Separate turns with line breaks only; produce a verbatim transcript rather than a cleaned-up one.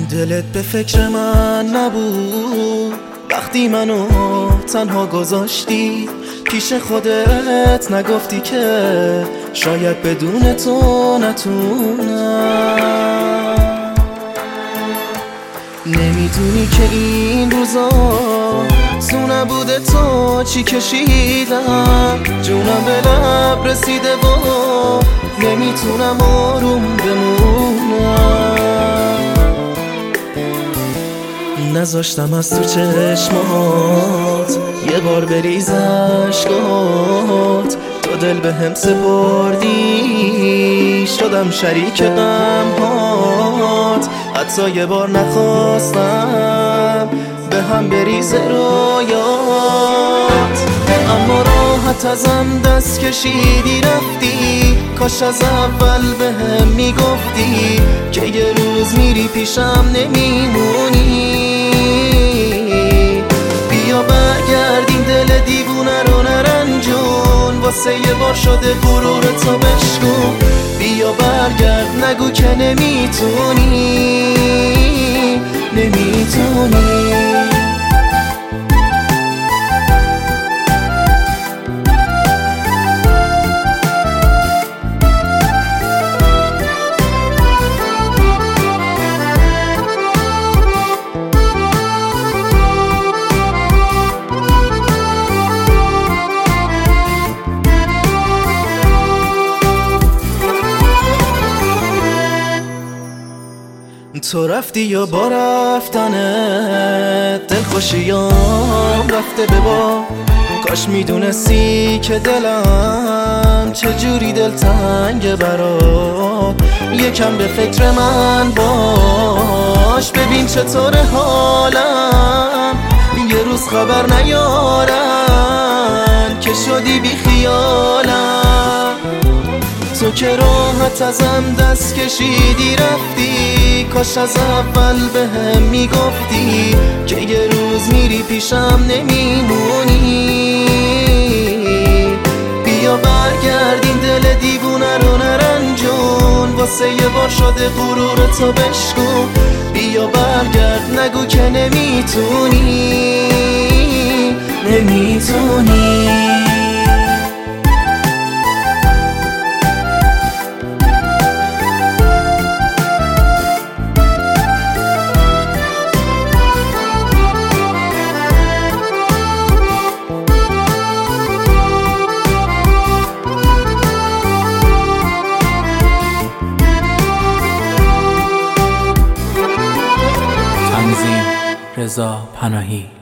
دلت به فکر من نبود وقتی منو تنها گذاشتی پیش خودت نگفتی که شاید بدون تو نتونم. نمیدونی که این روزا تو نبوده تو چی کشیدم، جونم به لب رسیده و نمیتونم آروم بمونم. نذاشتم از تو چشمات یه بار بریز اشکات، تو دل به هم سپردی شدم شریک غمهات. حتی یه بار نخواستم به هم بریز رویات، اما راحت ازم دست کشیدی رفتی. کاش از اول به هم میگفتی که یه روز میری پیشم نمیمونی. بیا برگردیم دل دیوونه رو نرنجون، واسه یه بار شده غرور تو بشکن. بیا برگرد نگو که نمیتونی نمیتونی. تو رفتی یا با رفتنت دل خوشیام رفته به با. کاش میدونستی که دلم چجوری دلتنگه برات. یکم به فکر من باش، ببین چطور حالم. یه روز خبر نیارن که شدی بی خیالم. تو که راحت ازم دست کشیدی رفتی. کاش از اول به هم میگفتی که یه روز میری پیشم نمیمونی. بیا برگردیم دل دیوونه رو نرنجون، واسه یه بار شده غرور تو بشکن. بیا برگرد نگو که نمیتونی نمیتونی.
رضا پناهی.